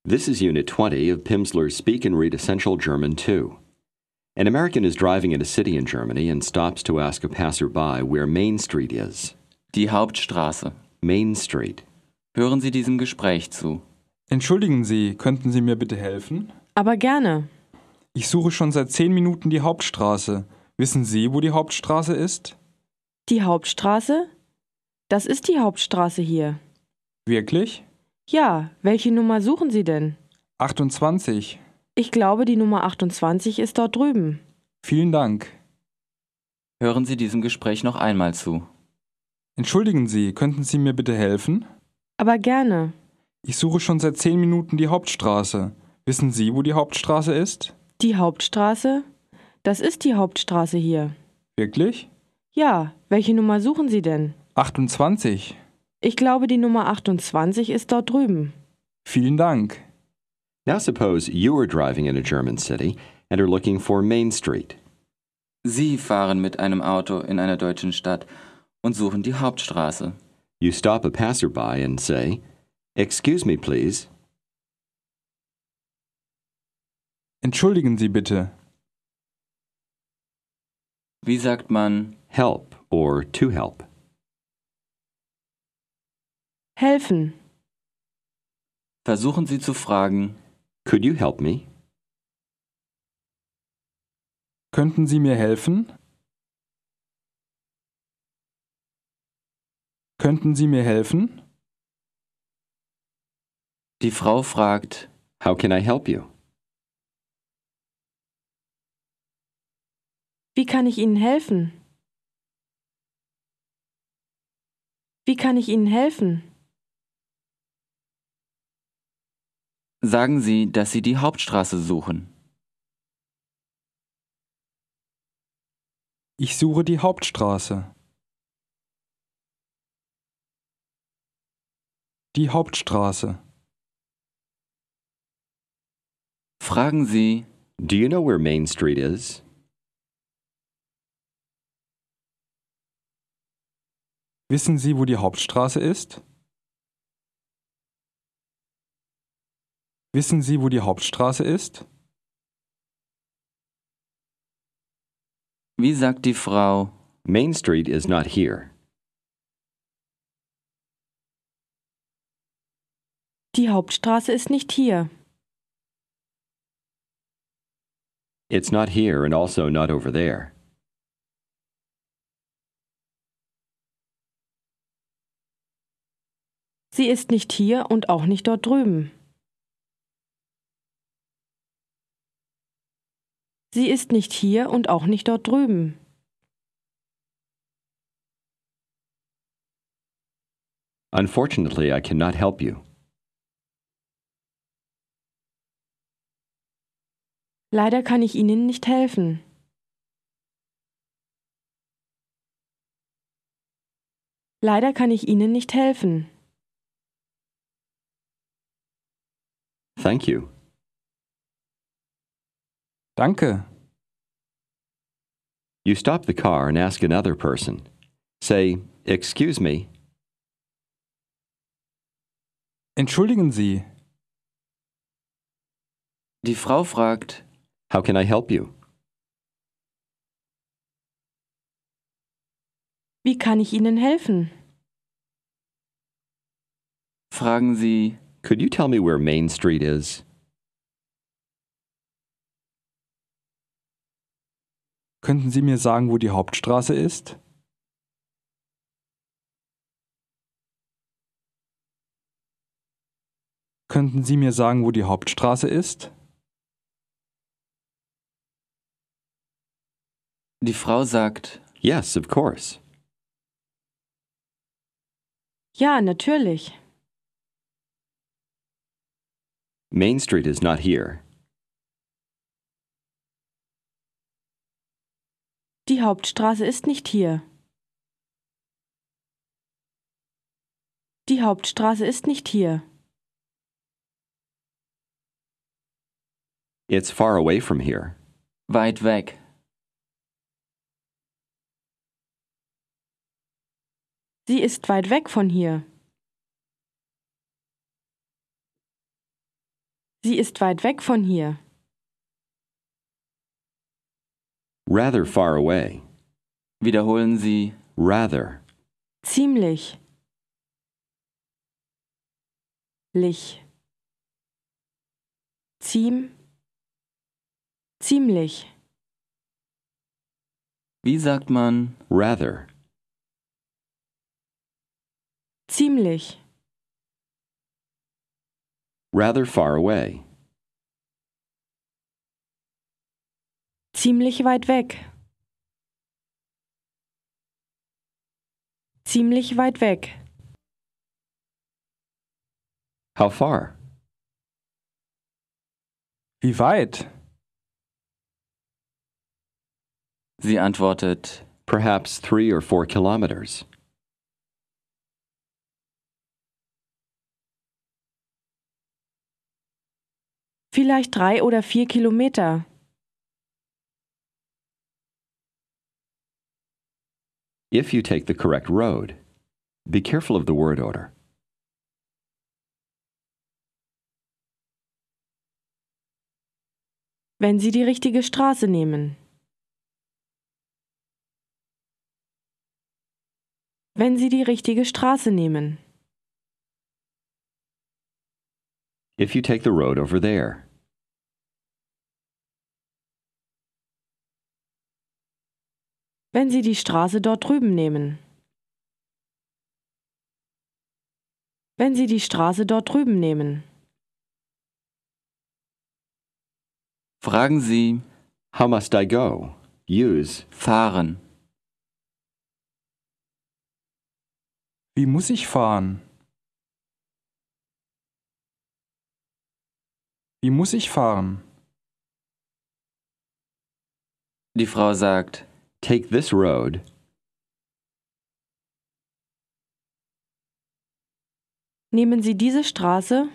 This is Unit 20 of Pimsleur's Speak and Read Essential German 2. An American is driving in a city in Germany and stops to ask a passerby where Main Street is. Die Hauptstraße. Main Street. Hören Sie diesem Gespräch zu. Entschuldigen Sie, könnten Sie mir bitte helfen? Aber gerne. Ich suche schon seit 10 Minuten die Hauptstraße. Wissen Sie, wo die Hauptstraße ist? Die Hauptstraße? Das ist die Hauptstraße hier. Wirklich? Ja, welche Nummer suchen Sie denn? 28. Ich glaube, die Nummer 28 ist dort drüben. Vielen Dank. Hören Sie diesem Gespräch noch einmal zu. Entschuldigen Sie, könnten Sie mir bitte helfen? Aber gerne. Ich suche schon seit 10 Minuten die Hauptstraße. Wissen Sie, wo die Hauptstraße ist? Die Hauptstraße? Das ist die Hauptstraße hier. Wirklich? Ja, welche Nummer suchen Sie denn? 28. Ich glaube, die Nummer 28 ist dort drüben. Vielen Dank. Now suppose you are driving in a German city and are looking for Main Street. Sie fahren mit einem Auto in einer deutschen Stadt und suchen die Hauptstraße. You stop a passerby and say, "Excuse me, please." Entschuldigen Sie bitte. Wie sagt man Help or to help. Helfen. Versuchen Sie zu fragen, Could you help me? Könnten Sie mir helfen? Könnten Sie mir helfen? die Frau fragt, How can I help you? Wie kann ich Ihnen helfen? Wie kann ich Ihnen helfen? sagen Sie, dass Sie die Hauptstraße suchen. Ich suche die Hauptstraße. Die Hauptstraße. Fragen Sie, Do you know where Main Street is? Wissen Sie, wo die Hauptstraße ist? Wissen Sie, wo die Hauptstraße ist? wie sagt die Frau, Main Street is not here. Die Hauptstraße ist nicht hier. It's not here and also not over there. Sie ist nicht hier und auch nicht dort drüben. Sie ist nicht hier und auch nicht dort drüben. Unfortunately, I cannot help you. Leider kann ich Ihnen nicht helfen. Leider kann ich Ihnen nicht helfen. Thank you. Danke. You stop the car and ask another person. Say, "Excuse me." Entschuldigen Sie. die Frau fragt, How can I help you? Wie kann ich Ihnen helfen? fragen Sie, Could you tell me where Main Street is? Könnten Sie mir sagen, wo die Hauptstraße ist? Könnten Sie mir sagen, wo die Hauptstraße ist? die Frau sagt, Yes, of course. Ja, natürlich. Main Street is not here. Die Hauptstraße ist nicht hier. Die Hauptstraße ist nicht hier. It's far away from here. weit weg. Sie ist weit weg von hier. Sie ist weit weg von hier. Rather far away. Wiederholen Sie. Rather. Ziemlich. Lich. Ziemlich. Wie sagt man? Rather. Ziemlich. Rather far away. Ziemlich weit weg. Ziemlich weit weg. How far? Wie weit? Sie antwortet. Perhaps 3 or 4 kilometers. Vielleicht 3 oder 4 Kilometer. If you take the correct road. Be careful of the word order. Wenn Sie die richtige Straße nehmen. Wenn Sie die richtige Straße nehmen. If you take the road over there. Wenn Sie die Straße dort drüben nehmen. Wenn Sie die Straße dort drüben nehmen. Fragen Sie. How must I go? Use Fahren. Wie muss ich fahren? Wie muss ich fahren? Die Frau sagt. take this road Nehmen Sie diese Straße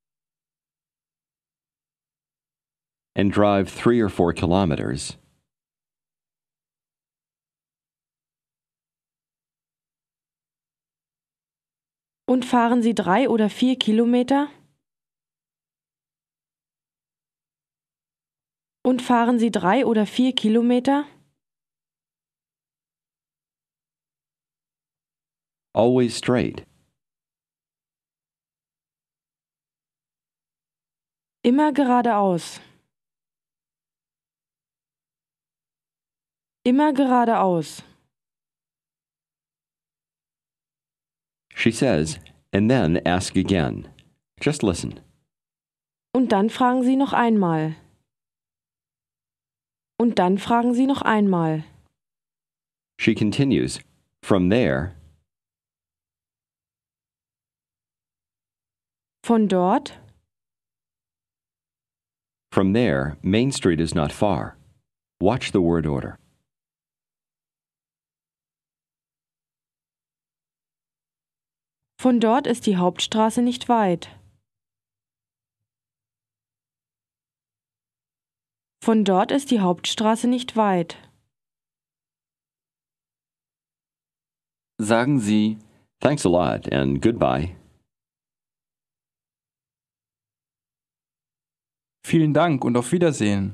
and drive 3 or 4 kilometers und fahren Sie 3 oder 4 Kilometer und fahren Sie 3 oder 4 Kilometer. always straight. Immer geradeaus. Immer geradeaus. She says, and then ask again. Just listen. Und dann fragen Sie noch einmal. Und dann fragen Sie noch einmal. She continues, from there, Von dort, from there, Main Street is not far. Watch the word order. von dort ist die Hauptstraße nicht weit. Von dort ist die Hauptstraße nicht weit. Sagen Sie. Thanks a lot and goodbye. Vielen Dank und auf Wiedersehen.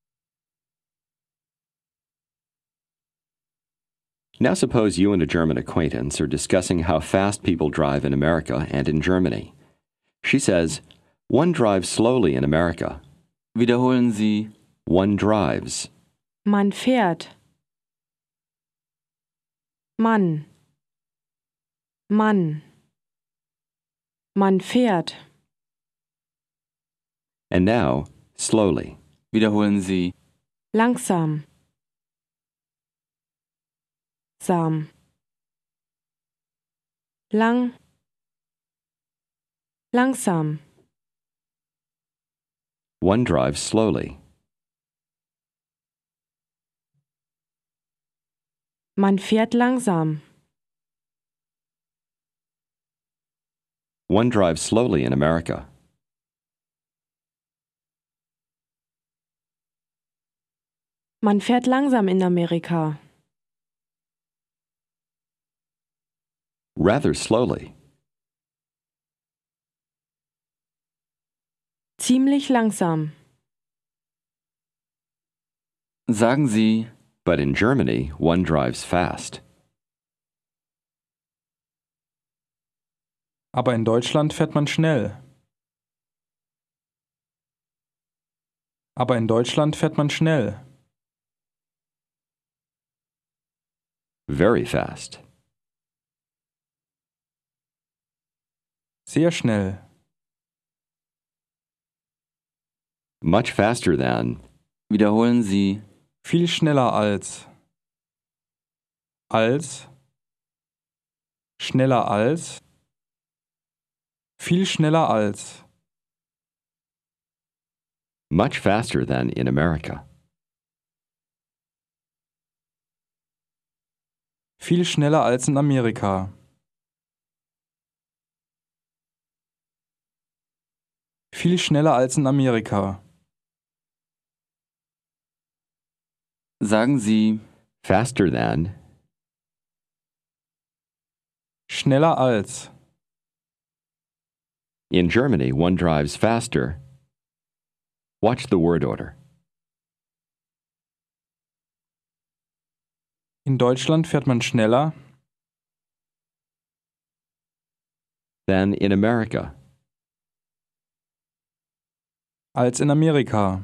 Now suppose you and a German acquaintance are discussing how fast people drive in America and in Germany. She says, one drives slowly in America. Wiederholen Sie. One drives. Man fährt. Man. Man. Man fährt. And now, slowly. Wiederholen Sie. Langsam. Sam. Langsam. One drives slowly. Man fährt langsam. One drives slowly in America. Man fährt langsam in Amerika. Rather slowly. Ziemlich langsam. Sagen Sie, But in Germany, one drives fast. Aber in Deutschland fährt man schnell. Aber in Deutschland fährt man schnell. Very fast. Sehr schnell. Much faster than. wiederholen Sie, Viel schneller als. Als. Schneller als. Viel schneller als. Much faster than in America. Viel schneller als in Amerika. Viel schneller als in Amerika. sagen Sie, Faster than. Schneller als. In Germany, one drives faster. Watch the word order. In Deutschland fährt man schneller. Than in America. Als in Amerika.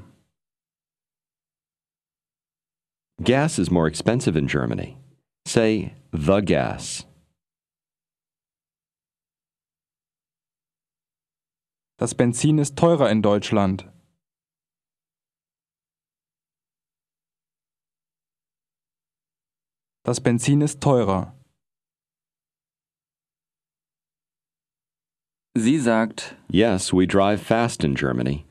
Gas is more expensive in Germany. Say, the gas. Das Benzin ist teurer in Deutschland. Das Benzin ist teurer. sie sagt, Yes, we drive fast in Germany.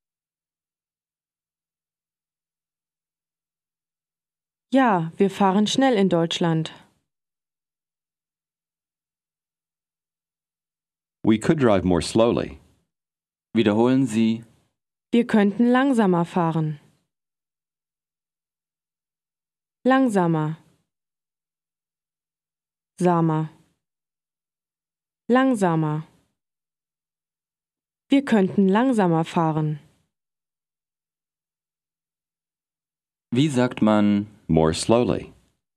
Ja, wir fahren schnell in Deutschland. We could drive more slowly. wiederholen Sie, Wir könnten langsamer fahren. Langsamer. Samer. Langsamer. Wir könnten langsamer fahren. wie sagt man, More slowly.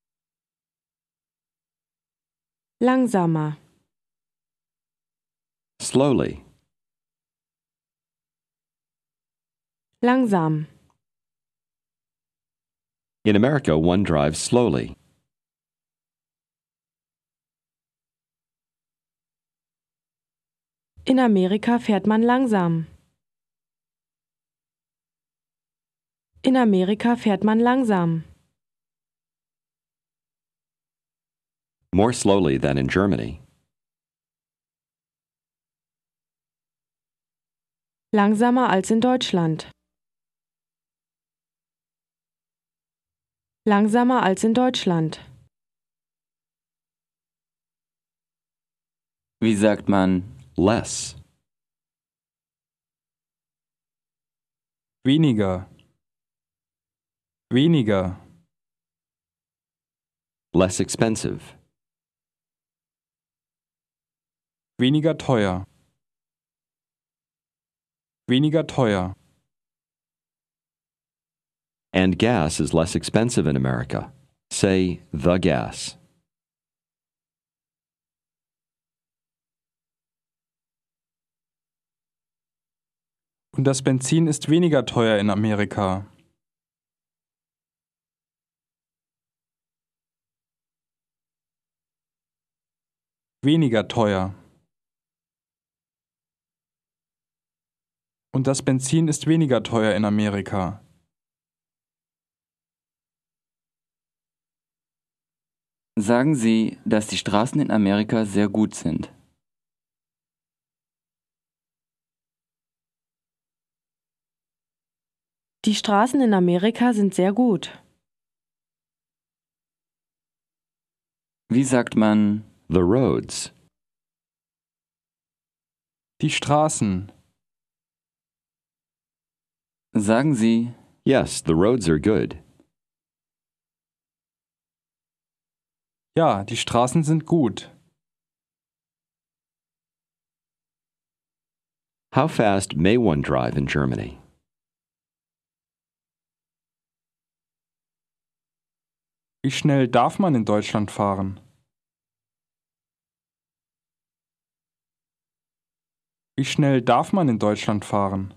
Langsamer. Slowly. Langsam. In America, one drives slowly. In Amerika fährt man langsam. In Amerika fährt man langsam. More slowly than in Germany. Langsamer als in Deutschland. Langsamer als in Deutschland. wie sagt man, Less. Weniger. Weniger. Less expensive. Weniger teuer. Weniger teuer. And gas is less expensive in America. Say, the gas. Und das Benzin ist weniger teuer in Amerika. Weniger teuer. Und das Benzin ist weniger teuer in Amerika. sagen Sie, dass die Straßen in Amerika sehr gut sind. Die Straßen in Amerika sind sehr gut. Wie sagt man, The roads. Die Straßen. sagen Sie, Yes, the roads are good. Ja, die Straßen sind gut. How fast may one drive in Germany? Wie schnell darf man in Deutschland fahren? Wie schnell darf man in Deutschland fahren?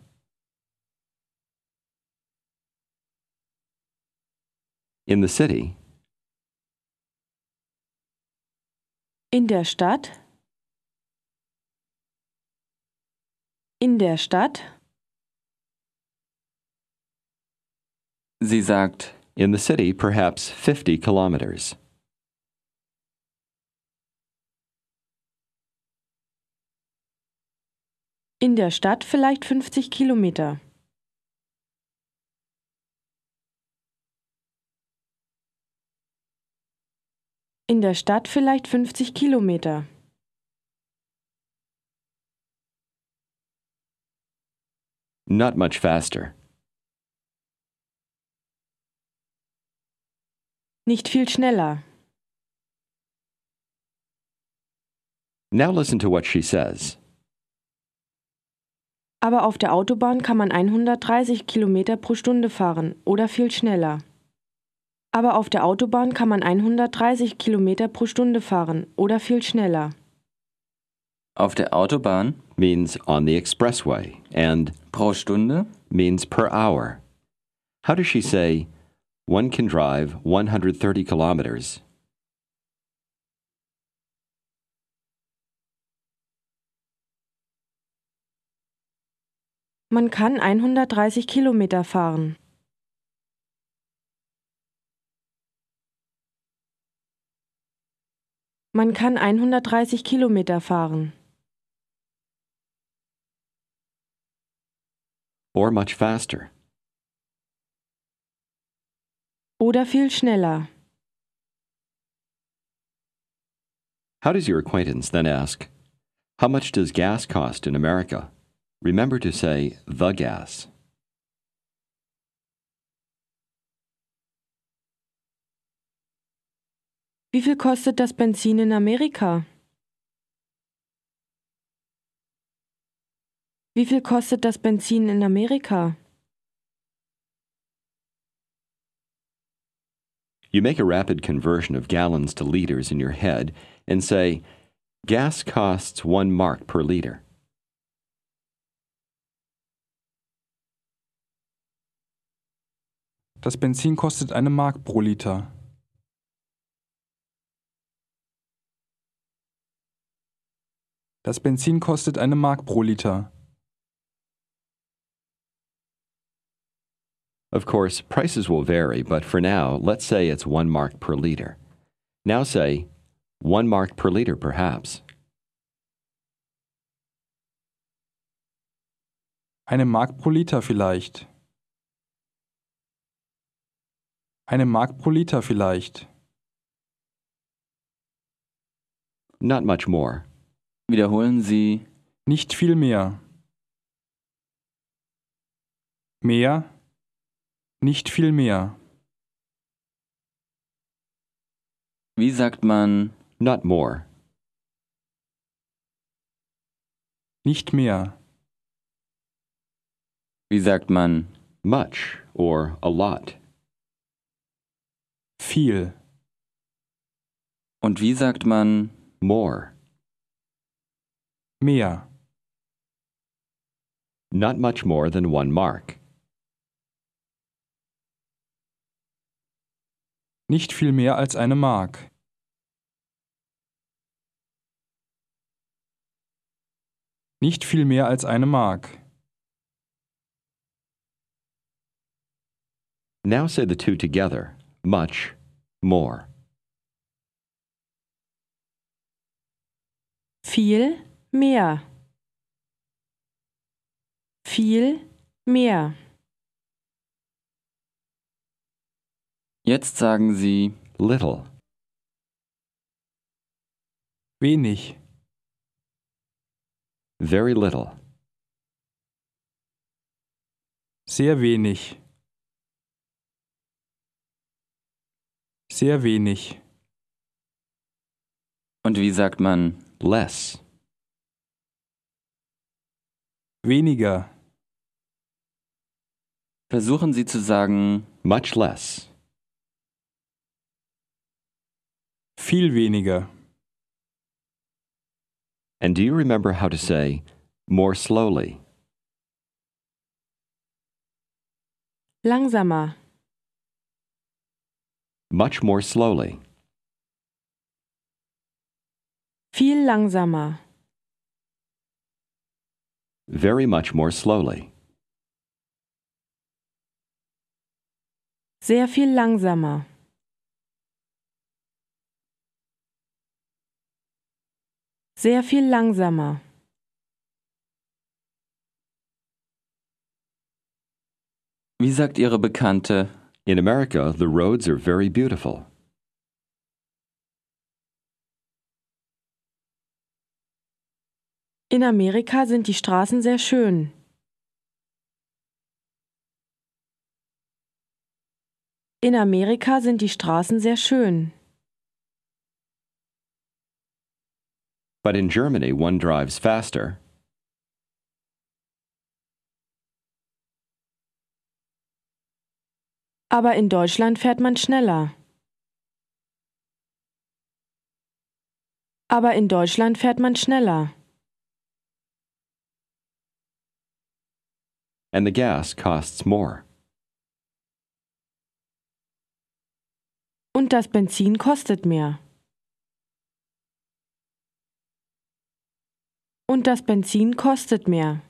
In the city, In der Stadt? In der Stadt? Sie sagt, in the city perhaps 50 kilometers. In der Stadt vielleicht 50 Kilometer. In der Stadt vielleicht 50 Kilometer. Not much faster. Nicht viel schneller. Now listen to what she says. Aber auf der Autobahn kann man 130 Kilometer pro Stunde fahren oder viel schneller. Aber auf der Autobahn kann man 130 Kilometer pro Stunde fahren oder viel schneller. auf der Autobahn means on the expressway, and pro Stunde means per hour. How does she say, one can drive 130 kilometers? Man kann 130 Kilometer fahren. Man kann 130 Kilometer fahren. Or much faster. Oder viel schneller. How does your acquaintance then ask, how much does gas cost in America? Remember to say the gas. Wie viel kostet das Benzin in Amerika? Wie viel kostet das Benzin in Amerika? You make a rapid conversion of gallons to liters in your head and say, gas costs 1 mark per liter. Das Benzin kostet 1 Mark pro Liter. Das Benzin kostet 1 Mark pro Liter. Of course, prices will vary, but for now, let's say it's 1 mark per liter. Now say, 1 mark per liter perhaps. 1 Mark pro Liter vielleicht. 1 Mark pro Liter vielleicht. Not much more. wiederholen Sie Nicht viel mehr. Mehr. Nicht viel mehr. wie sagt man Not more. Nicht mehr. wie sagt man Much or a lot. Viel. und wie sagt man More. Mehr. Not much more than 1 mark. Nicht viel mehr als 1 Mark. Nicht viel mehr als 1 Mark. Now say the two together. Much more. Viel mehr. Viel mehr. Jetzt sagen Sie Little. Wenig. Very little. Sehr wenig. Sehr wenig. und wie sagt man Less. Weniger. Versuchen Sie zu sagen much less, Viel weniger. and do you remember how to say more slowly? Langsamer. Much more slowly. Viel langsamer. Very much more slowly. Sehr viel langsamer. Sehr viel langsamer. Wie sagt Ihre Bekannte? In America, the roads are very beautiful. In Amerika sind die Straßen sehr schön. In Amerika sind die Straßen sehr schön. But in Germany, one drives faster. Aber in Deutschland fährt man schneller. Aber in Deutschland fährt man schneller. And the gas costs more. Und das Benzin kostet mehr. Und das Benzin kostet mehr.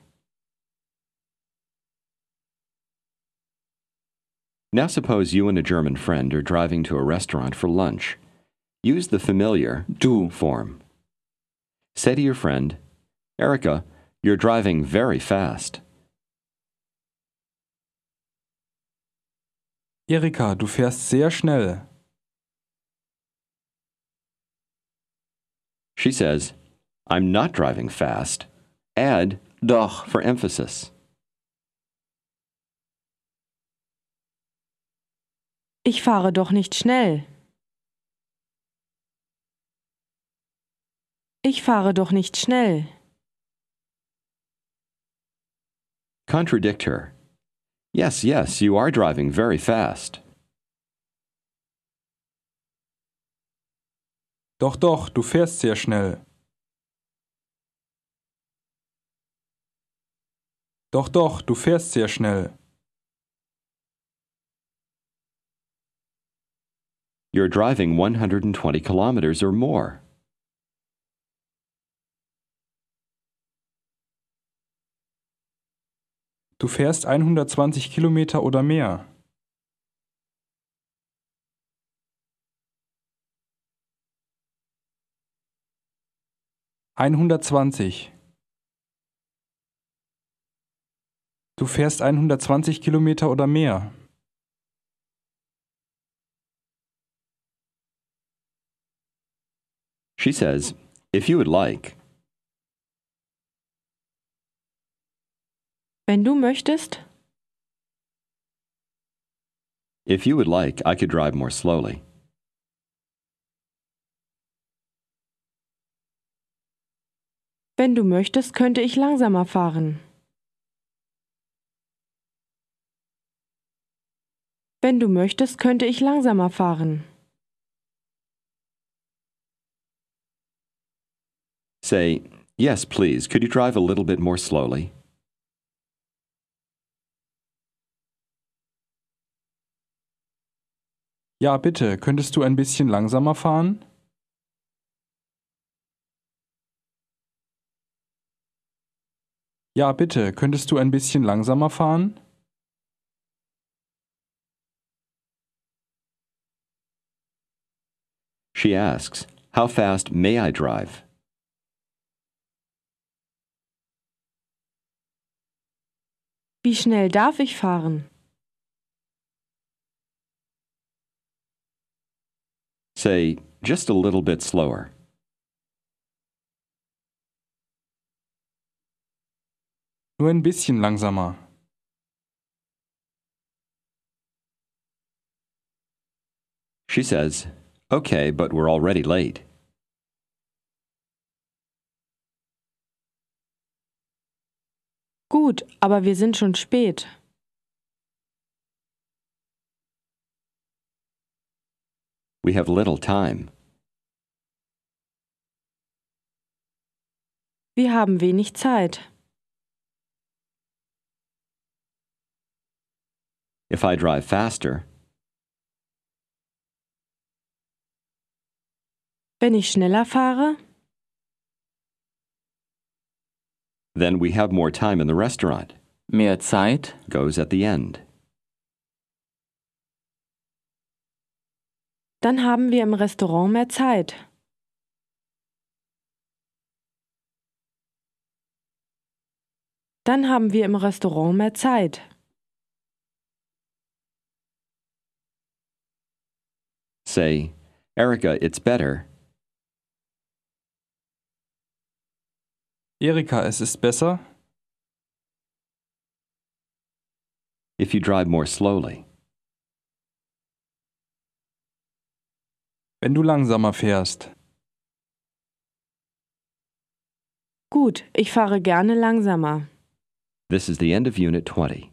Now suppose you and a German friend are driving to a restaurant for lunch. Use the familiar Du. form. Say to your friend, Erika, you're driving very fast. Erika, du fährst sehr schnell. She says, I'm not driving fast. Add Doch. for emphasis. Ich fahre doch nicht schnell. Ich fahre doch nicht schnell. Contradict her. Yes, yes, you are driving very fast. Doch, doch, du fährst sehr schnell. Doch, doch, du fährst sehr schnell. You're driving 120 kilometers or more. Du fährst 120 Kilometer oder mehr. Einhundertzwanzig. Du fährst 120 Kilometer oder mehr. She says, if you would like. Wenn du möchtest, If you would like, I could drive more slowly. wenn du möchtest, könnte ich langsamer fahren. Wenn du möchtest, könnte ich langsamer fahren. Say, yes, please, could you drive a little bit more slowly? Ja, bitte, könntest du ein bisschen langsamer fahren? Ja, bitte, könntest du ein bisschen langsamer fahren? She asks, how fast may I drive? Wie schnell darf ich fahren? Say, just a little bit slower. Nur ein bisschen langsamer. She says, okay, but we're already late. Gut, aber wir sind schon spät. We have little time. Wir haben wenig Zeit. If I drive faster, Wenn ich schneller fahre, then we have more time in the restaurant. Mehr Zeit, Goes at the end. dann haben wir im Restaurant mehr Zeit. Dann haben wir im Restaurant mehr Zeit. Say, Erica, it's better. Erika, es ist besser, If you drive more slowly. wenn du langsamer fährst. Gut, ich fahre gerne langsamer. This is the end of Unit 20.